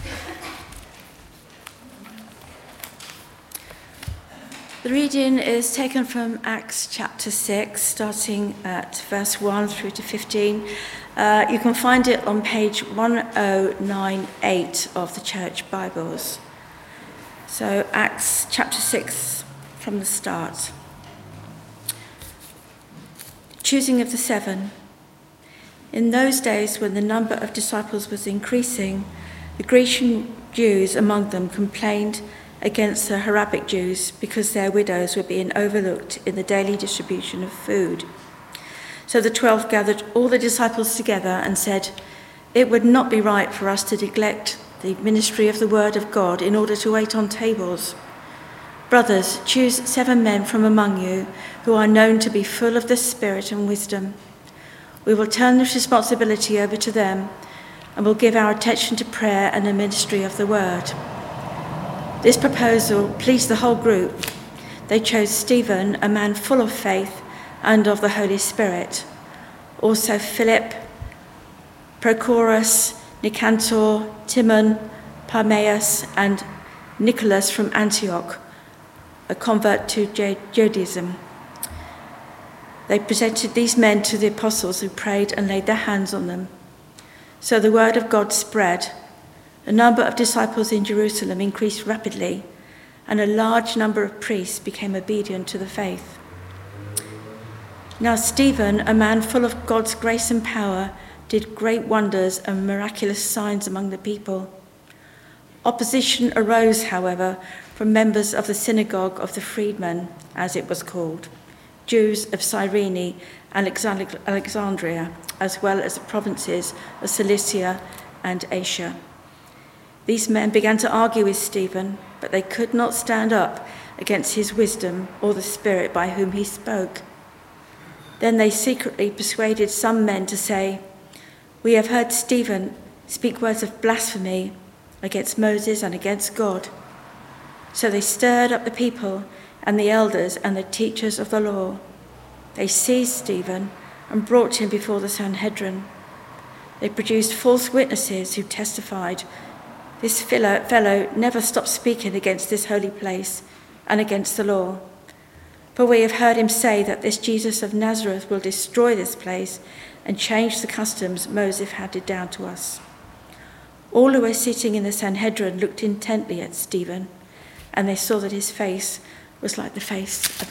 The reading is taken from Acts chapter 6, starting at verse 1 through to 15. You can find it on page 1098 of the Church Bibles. So Acts chapter 6 from the start. Choosing of the 7. In those days, when the number of disciples was increasing, the Grecian Jews among them complained against the Arabic Jews because their widows were being overlooked in the daily distribution of food. So the 12 gathered all the disciples together and said, "It would not be right for us to neglect the ministry of the word of God in order to wait on tables. Brothers, choose 7 men from among you who are known to be full of the Spirit and wisdom. We will turn this responsibility over to them and will give our attention to prayer and the ministry of the word." This proposal pleased the whole group. They chose Stephen, a man full of faith and of the Holy Spirit. Also Philip, Prochorus, Nicanor, Timon, Parmenas, and Nicholas from Antioch, a convert to Judaism. They presented these men to the apostles, who prayed and laid their hands on them. So the word of God spread. The number of disciples in Jerusalem increased rapidly, and a large number of priests became obedient to the faith. Now Stephen, a man full of God's grace and power, did great wonders and miraculous signs among the people. Opposition arose, however, from members of the synagogue of the freedmen, as it was called, Jews of Cyrene and Alexandria, as well as the provinces of Cilicia and Asia. These men began to argue with Stephen, but they could not stand up against his wisdom or the Spirit by whom he spoke. Then they secretly persuaded some men to say, "We have heard Stephen speak words of blasphemy against Moses and against God." So they stirred up the people and the elders and the teachers of the law. They seized Stephen and brought him before the Sanhedrin. They produced false witnesses who testified, "This fellow never stopped speaking against this holy place and against the law. For we have heard him say that this Jesus of Nazareth will destroy this place and change the customs Moses handed down to us." All who were sitting in the Sanhedrin looked intently at Stephen, and they saw that his face was like the face of